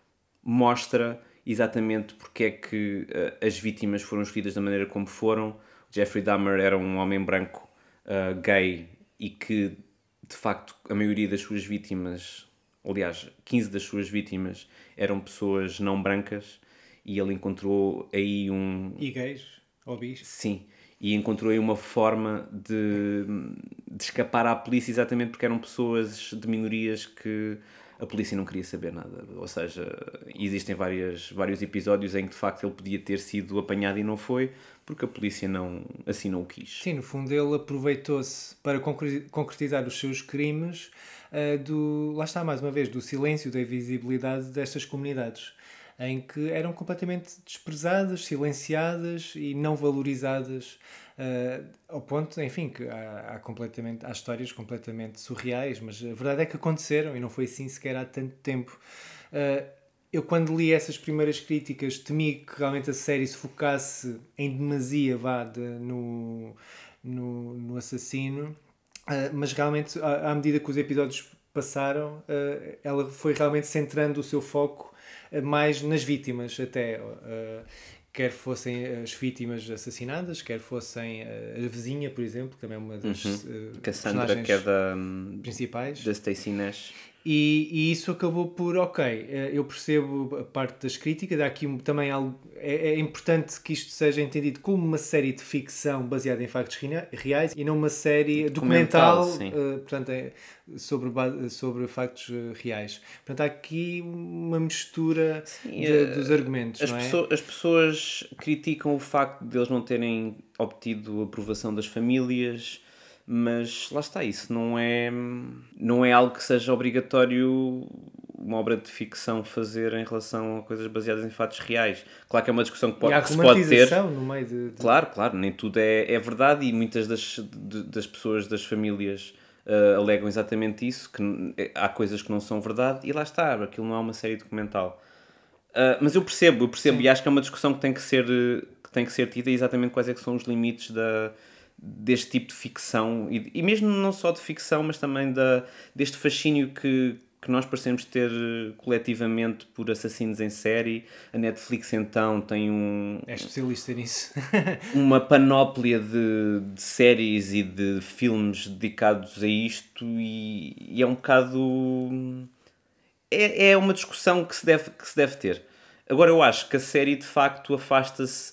mostra exatamente porque é que uh, as vítimas foram escolhidas da maneira como foram. O Jeffrey Dahmer era um homem branco, uh, gay, e que, de facto, a maioria das suas vítimas, aliás, quinze das suas vítimas, eram pessoas não brancas, e ele encontrou aí um... E gays, ou bis. Sim, e encontrou aí uma forma de, de escapar à polícia exatamente porque eram pessoas de minorias que a polícia não queria saber nada. Ou seja, existem várias, vários episódios em que de facto ele podia ter sido apanhado e não foi, porque a polícia não, assim não o quis. Sim, no fundo ele aproveitou-se para concretizar os seus crimes uh, do, lá está mais uma vez, do silêncio, da invisibilidade destas comunidades, em que eram completamente desprezadas, silenciadas e não valorizadas, uh, ao ponto, enfim, que há, há, completamente, há histórias completamente surreais, mas a verdade é que aconteceram e não foi assim sequer há tanto tempo. Uh, eu, quando li essas primeiras críticas, temi que realmente a série se focasse em demasia vá, de, no, no, no assassino, uh, mas realmente, à, à medida que os episódios passaram, uh, ela foi realmente centrando o seu foco mais nas vítimas até, uh, quer fossem as vítimas assassinadas, quer fossem uh, a vizinha, por exemplo, que também é uma das uhum. uh, Cassandra, personagens que é da, principais. Da Stacey Nash. E, e isso acabou por, ok, eu percebo a parte das críticas, há aqui também algo, é, é importante que isto seja entendido como uma série de ficção baseada em factos reais e não uma série documental, documental uh, portanto, é sobre, sobre factos reais. Portanto, há aqui uma mistura sim, de, dos argumentos, as não é? Pessoas, as pessoas criticam o facto de eles não terem obtido a aprovação das famílias, mas lá está, isso não é, não é algo que seja obrigatório uma obra de ficção fazer em relação a coisas baseadas em fatos reais. Claro que é uma discussão que, pode, e há que se pode ter. No meio de, de... Claro, claro, nem tudo é, é verdade e muitas das, de, das pessoas, das famílias uh, alegam exatamente isso, que há coisas que não são verdade e lá está, aquilo não é uma série documental. Uh, mas eu percebo, eu percebo Sim. e acho que é uma discussão que tem que ser, que tem que ser tida exatamente quais é que são os limites da... deste tipo de ficção e, e mesmo não só de ficção, mas também da, deste fascínio que, que nós parecemos ter coletivamente por assassinos em série. A Netflix então tem um... É especialista nisso. uma panóplia de, de séries e de filmes dedicados a isto e, e é um bocado... É, é uma discussão que se, deve, que se deve ter. Agora eu acho que a série de facto afasta-se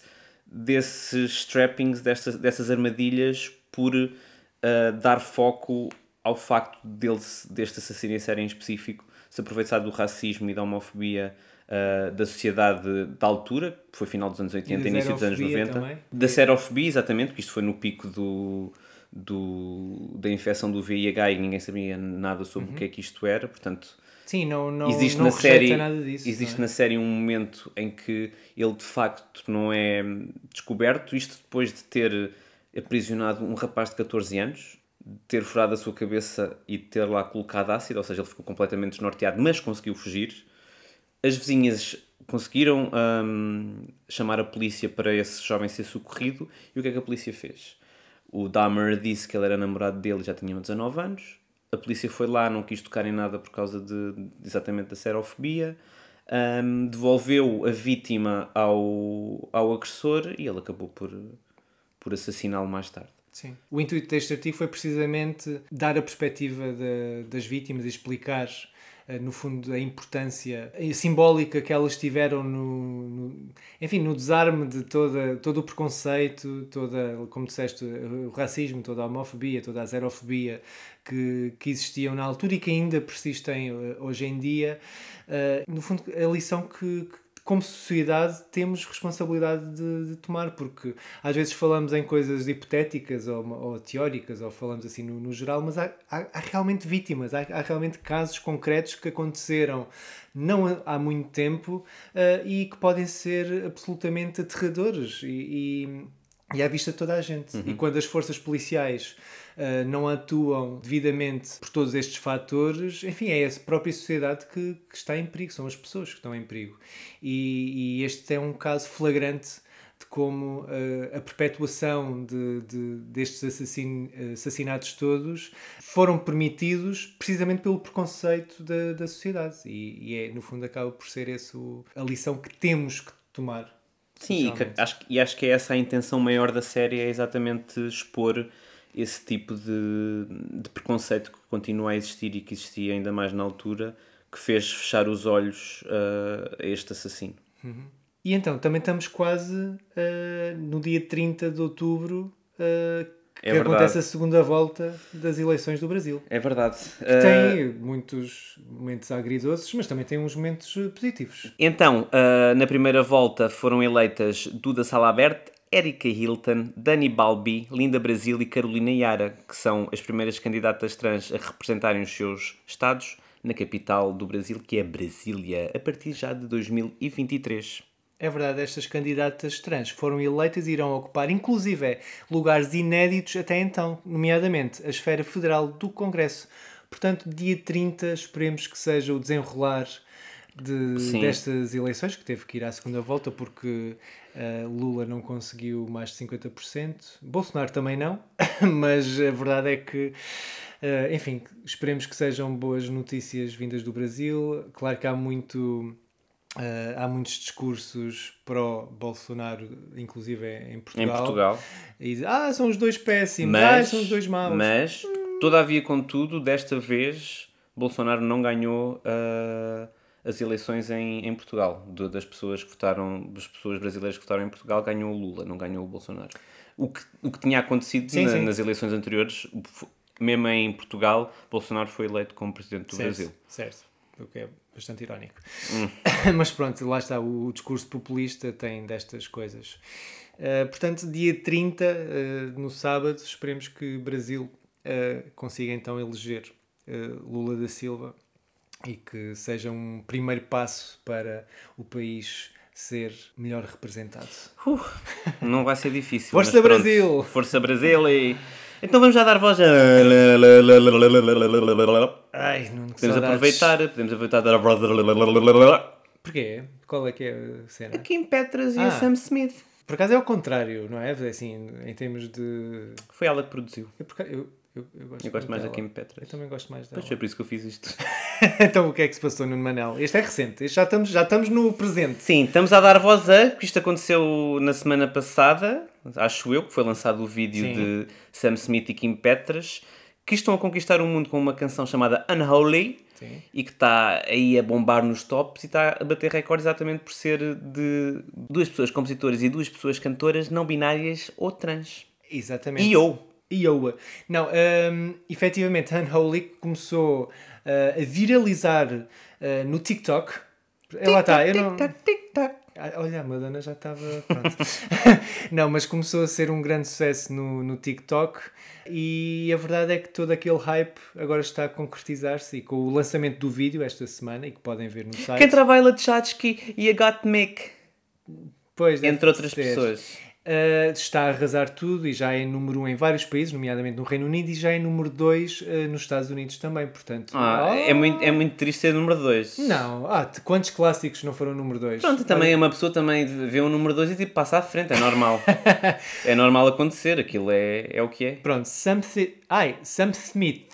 desses trappings, destas, dessas armadilhas, por uh, dar foco ao facto dele, deste assassino em série em específico, se aproveitar do racismo e da homofobia uh, da sociedade da altura, que foi final dos anos oitenta, início dos anos noventa. Também. Da serofobia, exatamente, porque isto foi no pico do, do, da infecção do V I H e ninguém sabia nada sobre uhum. o que é que isto era, portanto... Sim, não, não, existe não na série, nada disso. Existe é? na série um momento em que ele de facto não é descoberto, isto depois de ter aprisionado um rapaz de catorze anos, de ter furado a sua cabeça e de ter lá colocado ácido, ou seja, ele ficou completamente desnorteado, mas conseguiu fugir. As vizinhas conseguiram hum, chamar a polícia para esse jovem ser socorrido, e o que é que a polícia fez? O Dahmer disse que ele era namorado dele e já tinha dezanove anos. A polícia foi lá, não quis tocar em nada por causa de, de exatamente da serofobia, um, devolveu a vítima ao, ao agressor e ele acabou por, por assassiná-lo mais tarde. Sim. O intuito deste artigo foi precisamente dar a perspectiva de, das vítimas e explicar, no fundo, a importância simbólica que elas tiveram no, no, enfim, no desarme de toda, todo o preconceito, toda, como disseste, o racismo, toda a homofobia, toda a xerofobia que, que existiam na altura e que ainda persistem hoje em dia. Uh, no fundo, a lição que, que como sociedade temos responsabilidade de, de tomar, porque às vezes falamos em coisas hipotéticas ou, ou teóricas, ou falamos assim no, no geral, mas há, há, há realmente vítimas, há, há realmente casos concretos que aconteceram não há muito tempo uh, e que podem ser absolutamente aterradores e, e, e à vista de toda a gente. Uhum. E quando as forças policiais Uh, não atuam devidamente por todos estes fatores, enfim, é a própria sociedade que, que está em perigo, são as pessoas que estão em perigo. E, e este é um caso flagrante de como uh, a perpetuação de, de, destes assassin, assassinatos todos foram permitidos precisamente pelo preconceito da, da sociedade. E, e é, no fundo, acaba por ser essa a lição que temos que tomar. Sim, e, que, acho, e acho que é essa a intenção maior da série, é exatamente expor esse tipo de, de preconceito que continua a existir e que existia ainda mais na altura, que fez fechar os olhos uh, a este assassino. Uhum. E então, também estamos quase uh, no dia trinta de outubro, uh, que É acontece verdade. a segunda volta das eleições do Brasil. É verdade. Que Uh, tem muitos momentos agridoces, mas também tem uns momentos uh, positivos. Então, uh, na primeira volta foram eleitas Duda Salabert, Erika Hilton, Dani Balbi, Linda Brasil e Carolina Yara, que são as primeiras candidatas trans a representarem os seus estados na capital do Brasil, que é Brasília, a partir já de dois mil e vinte e três. É verdade, estas candidatas trans foram eleitas e irão ocupar, inclusive, lugares inéditos até então, nomeadamente a esfera federal do Congresso. Portanto, dia trinta, esperemos que seja o desenrolar de, Sim. destas eleições, que teve que ir à segunda volta porque uh, Lula não conseguiu mais de cinquenta por cento, Bolsonaro também não, mas a verdade é que, uh, enfim, esperemos que sejam boas notícias vindas do Brasil. Claro que há muito... Uh, há muitos discursos pró-Bolsonaro, inclusive em Portugal. Em Portugal. E dizem, ah, são os dois péssimos, Mas, ah, são os dois maus. mas todavia, contudo, desta vez, Bolsonaro não ganhou uh, as eleições em, em Portugal. De, das pessoas que votaram, das pessoas brasileiras que votaram em Portugal, ganhou o Lula, não ganhou o Bolsonaro. O que, o que tinha acontecido Sim, na, sim. nas eleições anteriores, mesmo em Portugal, Bolsonaro foi eleito como presidente do certo, Brasil. Certo, o que é bastante irónico. Hum. Mas pronto, lá está, o, o discurso populista tem destas coisas. Uh, portanto, dia trinta, uh, no sábado, esperemos que Brasil uh, consiga então eleger uh, Lula da Silva e que seja um primeiro passo para o país ser melhor representado. Uh, não vai ser difícil. Força mas pronto. Brasil! Força Brasil! E... Então vamos já dar voz a... Ai, não, que Podemos saudades. aproveitar, podemos aproveitar dar voz a... Porquê? Qual é que é a cena? A Kim Petras e Ah. a Sam Smith. Por acaso é ao contrário, não é? Assim, em termos de... Foi ela que produziu. Eu, por acaso- eu, eu, eu gosto, Eu gosto mais da dela. Kim Eu Petras. também gosto mais dela. Pois foi por isso que eu fiz isto. Então o que é que se passou no Manel? Este é recente, este já estamos, já estamos no presente. Sim, estamos a dar voz a, porque isto aconteceu na semana passada, acho eu, que foi lançado o vídeo Sim. de Sam Smith e Kim Petras, que estão a conquistar o mundo com uma canção chamada Unholy, Sim. e que está aí a bombar nos tops e está a bater recorde exatamente por ser de duas pessoas compositoras e duas pessoas cantoras não binárias ou trans. Exatamente. E eu. Iowa. Não, um, efetivamente, Unholy começou uh, a viralizar uh, no TikTok. Tic, lá está, eu não... Tic-tac, tic-tac. Ah, olha, a Madonna já estava... Pronto. Não, mas começou a ser um grande sucesso no, no TikTok e a verdade é que todo aquele hype agora está a concretizar-se e com o lançamento do vídeo esta semana e que podem ver no site. Quem trabalha de Chatsky e a Gottmik, Pois, deve entre outras ser. pessoas. Uh, está a arrasar tudo e já é número um em vários países, nomeadamente no Reino Unido, e já é número dois uh, nos Estados Unidos também, portanto... Ah, oh, é, muito, é muito triste ser número dois. Não, ah, t- quantos clássicos não foram número dois? Pronto, também uma pessoa também vê o número dois e tipo passa à frente, é normal. É normal acontecer, aquilo é, é o que é. Pronto, Sam, Thi- Ai, Sam Smith.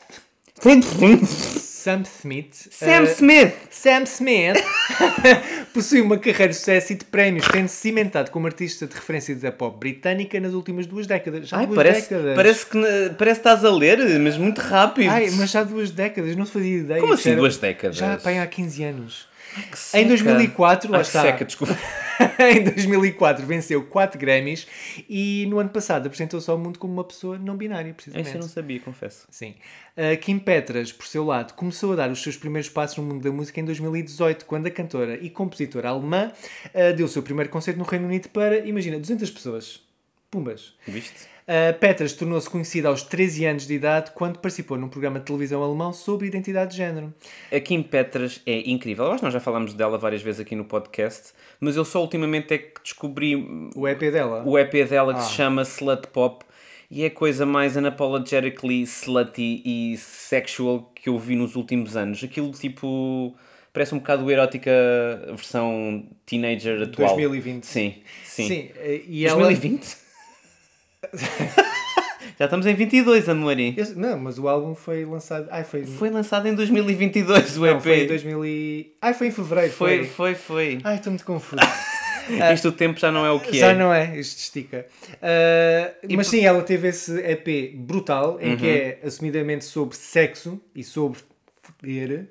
Sam Smith. Sam uh, Smith! Sam Smith possui uma carreira de sucesso e de prémios, tendo-se cimentado como artista de referência da pop britânica nas últimas duas décadas. Já Ai, duas parece, décadas. parece, que, parece que estás a ler, mas muito rápido. Ai, mas já duas décadas, não fazia ideia. Como Isto assim era- duas décadas? Já pá, há quinze anos. Que Em seca. dois mil e quatro, lá Ai, que está. seca, desculpa. Em dois mil e quatro venceu quatro Grammys e no ano passado apresentou-se ao mundo como uma pessoa não binária, precisamente. Esse eu não sabia, confesso. Sim. A Kim Petras, por seu lado, começou a dar os seus primeiros passos no mundo da música em dois mil e dezoito, quando a cantora e compositora alemã uh, deu o seu primeiro concerto no Reino Unido para, imagina, duzentas pessoas. Pumbas. Viste? A Petras tornou-se conhecida aos treze anos de idade quando participou num programa de televisão alemão sobre identidade de género. A Kim Petras é incrível. Eu acho que nós já falámos dela várias vezes aqui no podcast, mas eu só ultimamente é que descobri O E P dela. o E P dela que Ah. se chama Slut Pop e é a coisa mais unapologetically slutty e sexual que eu vi nos últimos anos. Aquilo tipo... Parece um bocado erótica versão teenager atual. dois mil e vinte. Sim, sim. Sim, e dois ela... mil e vinte? Já estamos em vinte e dois, Amori. Eu- Não, mas o álbum foi lançado... Ai, foi... Foi lançado em dois mil e vinte e dois o E P. Não, foi em dois mil e... Ai, foi em fevereiro. Foi, foi, foi. Ai, estou muito confuso. Isto o tempo já não é o que Já é. não é, isto estica. Uh, mas sim, ela teve esse E P brutal, em que Uhum. é assumidamente sobre sexo e sobre E,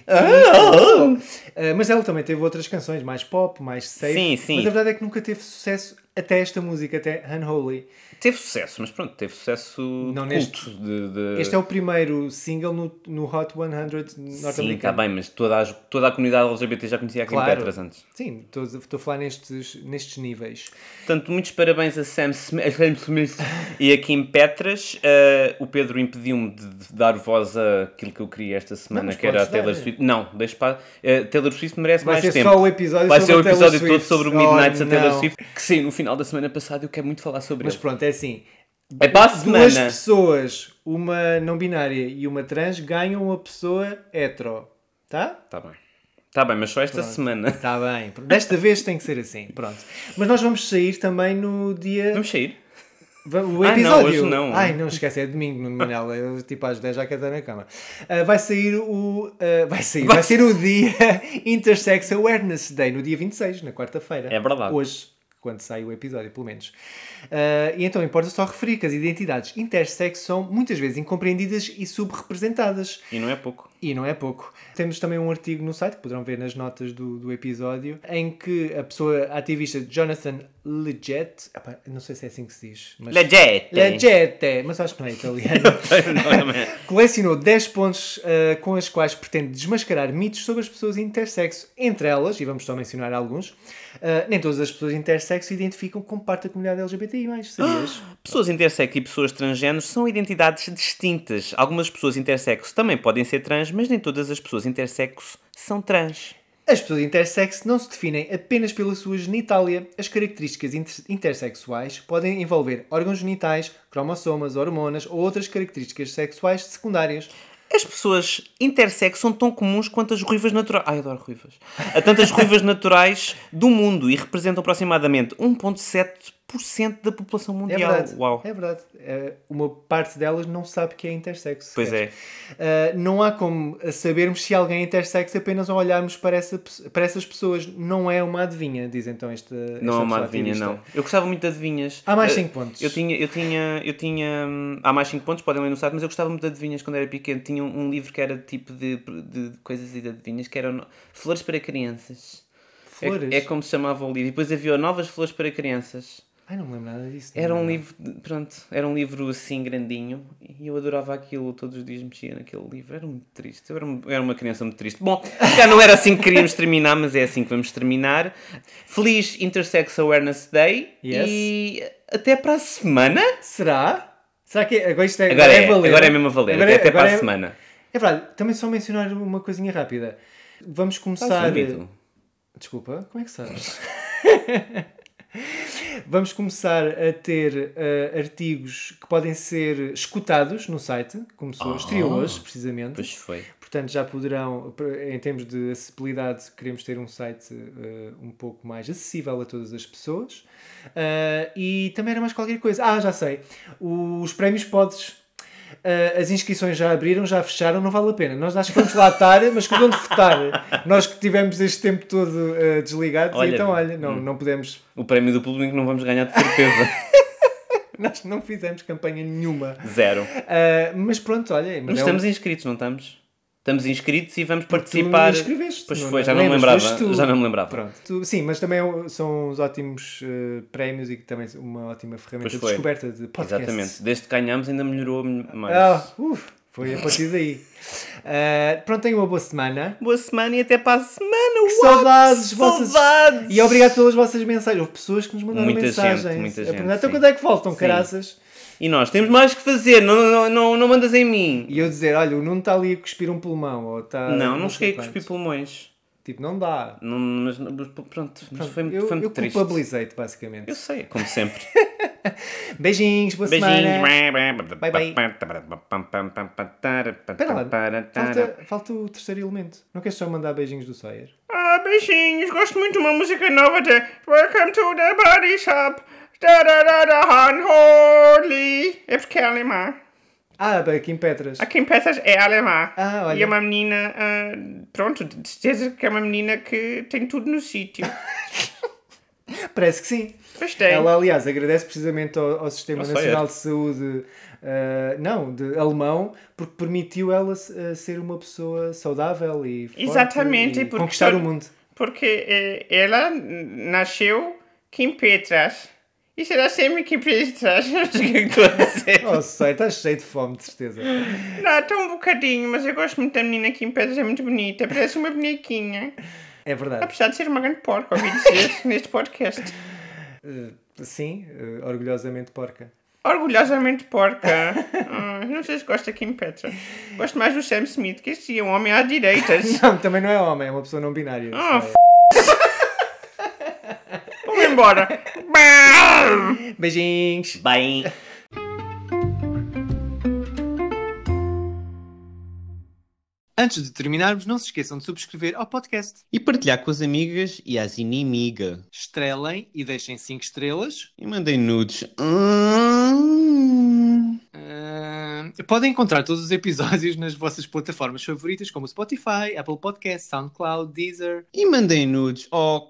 oh! uh, mas ela também teve outras canções, mais pop, mais safe. Sim, sim. Mas a verdade é que nunca teve sucesso até esta música, até Unholy. Teve sucesso, mas pronto, teve sucesso Não de neste- culto. De, de... Este é o primeiro single no, no Hot cem norte-americano. Sim, está bem, mas toda a, toda a comunidade L G B T já conhecia a Kim Claro. Petras antes. Sim, estou, estou a falar nestes, nestes níveis. Portanto, muitos parabéns a Sam Smith, a Sam Smith e a Kim Petras. Uh, o Pedro impediu-me de, de dar voz àquilo que eu queria esta semana, Não, mas que era a podes Taylor dar. Swift. Não, deixa para... Uh, Taylor Swift merece Vai mais ser tempo. só o episódio Vai sobre ser o a Taylor episódio Swift. todo sobre o Midnights Oh, a Taylor não. Swift, que sim, no final da semana passada eu quero muito falar sobre Mas ele. pronto, é assim. É para a Duas semana. pessoas, uma não binária e uma trans, ganham uma pessoa hetero. Tá? Está bem. Está bem, mas só esta semana. Está bem. Desta vez tem que ser assim. Pronto. Mas nós vamos sair também no dia... Vamos sair? Va- O Ah, não, episódio. hoje não. Ai, não esquece, é domingo no Manela. Eu, tipo, às dez já quero estar na cama. Ah, vai sair o. ah, vai sair. Vai, Vai ser o dia Intersex Awareness Day, no dia vinte e seis, na quarta-feira. É verdade. Hoje, quando sai o episódio, pelo menos. Ah, e então importa só referir que as identidades intersex são muitas vezes incompreendidas e subrepresentadas. E não é pouco. E não é pouco. Temos também um artigo no site, que poderão ver nas notas do, do episódio, em que a pessoa ativista Jonathan Leggett, epá, não sei se é assim que se diz, mas... Leggett. Leggett, mas acho que não é italiano. Não, é. Colecionou dez pontos uh, com as quais pretende desmascarar mitos sobre as pessoas intersexo. Entre elas, e vamos só mencionar alguns, uh, nem todas as pessoas intersexo se identificam como parte da comunidade L G B T I mais, sabias? Pessoas intersexo e pessoas transgêneros são identidades distintas. Algumas pessoas intersexo também podem ser trans, mas nem todas as pessoas intersexo são trans. As pessoas intersexo não se definem apenas pela sua genitália. As características inter- intersexuais podem envolver órgãos genitais, cromossomas, hormonas ou outras características sexuais secundárias. As pessoas intersexo são tão comuns quanto as ruivas naturais. Ai, adoro ruivas. A tantas ruivas naturais do mundo e representam aproximadamente um vírgula sete por cento da população É mundial. verdade. Uau. É verdade. É, uma parte delas não sabe que é intersexo. Pois sequer. é. Uh, não há como sabermos se alguém é intersexo apenas ao olharmos para, essa, para essas pessoas. Não é uma adivinha, diz então esta, esta Não é uma pessoa adivinha, ativista. não. Eu gostava muito de adivinhas. Há mais Eh, cinco pontos. Eu tinha, eu tinha, eu tinha... hum, Há mais cinco pontos, podem ler no site, mas eu gostava muito de adivinhas quando era pequeno. Tinha um, um livro que era tipo de, de, de coisas e de adivinhas, que eram Flores para Crianças. Flores? É, é como se chamava o livro. E depois havia Novas Flores para Crianças. Ai, não me lembro nada disso. Era Não, um não. livro, de- pronto, era um livro assim grandinho e eu adorava aquilo, todos os dias mexia naquele livro, era muito triste, eu era, um- eu era uma criança muito triste. Bom, já não era assim que queríamos terminar, mas é assim que vamos terminar. Feliz Intersex Awareness Day Yes. e até para a semana. Será? Será que é, agora isto é, Agora é, valer? agora é mesmo a valer, Agora é- até para agora a é- semana. É verdade, também só mencionar uma coisinha rápida. Vamos começar... zumbido. Desculpa, como é que sabes? Vamos começar a ter uh, artigos que podem ser escutados no site. Começou, estreou hoje, precisamente. Pois foi. Portanto, já poderão, em termos de acessibilidade, queremos ter um site uh, um pouco mais acessível a todas as pessoas. Uh, e também era mais qualquer coisa. Ah, já sei. Os prémios podes... Uh, as inscrições já abriram, já fecharam, não vale a pena. Nós acho que vamos lá estar, mas que vamos votar. Nós que tivemos este tempo todo uh, desligados, Olha, e então, olha, não, hum. não podemos... O prémio do público não vamos ganhar de certeza. Nós não fizemos campanha nenhuma. Zero. Uh, mas pronto, olha... Mas é um- estamos inscritos, não estamos? Estamos inscritos e vamos Porque tu participar. inscreveste, Pois não foi, é? já não me Lembras? lembrava. Foste tu. Já não me lembrava. Pronto. Tu- sim, mas também é- são uns ótimos uh, prémios e que também uma ótima ferramenta Pois de foi. descoberta de podcasts. Exatamente. Desde que ganhámos ainda melhorou mais. Ah, uf, foi a partir daí. Uh, pronto, tenham uma boa semana. Boa semana e até para a semana. Que What? saudades, vossas... Saudades! E obrigado pelas vossas mensagens. Houve pessoas que nos mandaram Muita mensagens. gente, muita a gente, perguntar, então sim. quando é que voltam, Sim. caraças? E nós temos mais que fazer, não, não, não, não mandas em mim. E eu dizer, olha, o Nuno está ali a cuspir um pulmão. Ou está não, não sei cheguei a quantos. cuspir pulmões. Tipo, não dá. Não, mas, mas pronto, mas foi, muito- eu foi muito eu triste. culpabilizei-te, basicamente. Eu sei, como sempre. Beijinhos, boa semana. Beijinhos. Bye, bye. Espera Espera lá, falta, falta o terceiro elemento. Não queres só mandar beijinhos do Sawyer? Ah, beijinhos, gosto muito de uma música nova de Welcome to the Body Shop. Da da da da Unholy. É porque é alemã. Ah, bem, aqui em Petras. A Kim Petras é alemã. Ah, olha. E é uma menina, ah, pronto, de certeza que é uma menina que tem tudo no sítio. Parece que sim. Pois tem. Ela, aliás, agradece precisamente ao, ao Sistema Não sei, Nacional é. de Saúde, uh, não, de alemão, porque permitiu ela uh, ser uma pessoa saudável e forte. Exatamente, e porque conquistar to- o mundo. Porque eh, ela nasceu aqui em Petras. E será sempre aqui em Petras. Não sei o que é que estou a dizer. Oh, sei, estás cheio de fome, de certeza. Não, estou um bocadinho, mas eu gosto muito da menina aqui em Petras. É muito bonita. Parece uma bonequinha. É verdade. Apesar de ser uma grande porca, ouvi dizer neste podcast. Uh, sim, uh, orgulhosamente porca. Orgulhosamente porca. Ah, não sei se gosto aqui em Petra. Gosto mais do Sam Smith, que esse é um homem à direita. Não, também não é homem, é uma pessoa não binária. Ah, Sei. Vamos embora. Beijinhos. Bem. Antes de terminarmos, não se esqueçam de subscrever ao podcast. E partilhar com as amigas e as inimigas. Estrelem e deixem cinco estrelas. E mandem nudes. Hum. Uh, podem encontrar todos os episódios nas vossas plataformas favoritas, como Spotify, Apple Podcasts, SoundCloud, Deezer. E mandem nudes. Oh,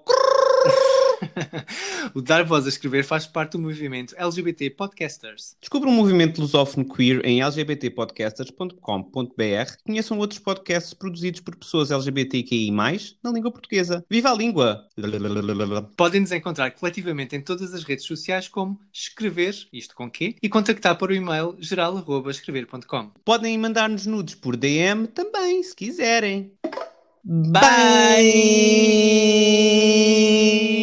O Dar Voz a Escrever faz parte do movimento L G B T Podcasters. descubra um movimento lusófono queer em l g b t podcasters ponto com ponto b r. Conheçam outros podcasts produzidos por pessoas L G B T Q I mais, na língua portuguesa. Viva a língua! Podem nos encontrar coletivamente em todas as redes sociais como escrever, isto com quê, e contactar para o e-mail geral arroba escrever ponto com. Podem mandar-nos nudes por D M também, se quiserem. Bye!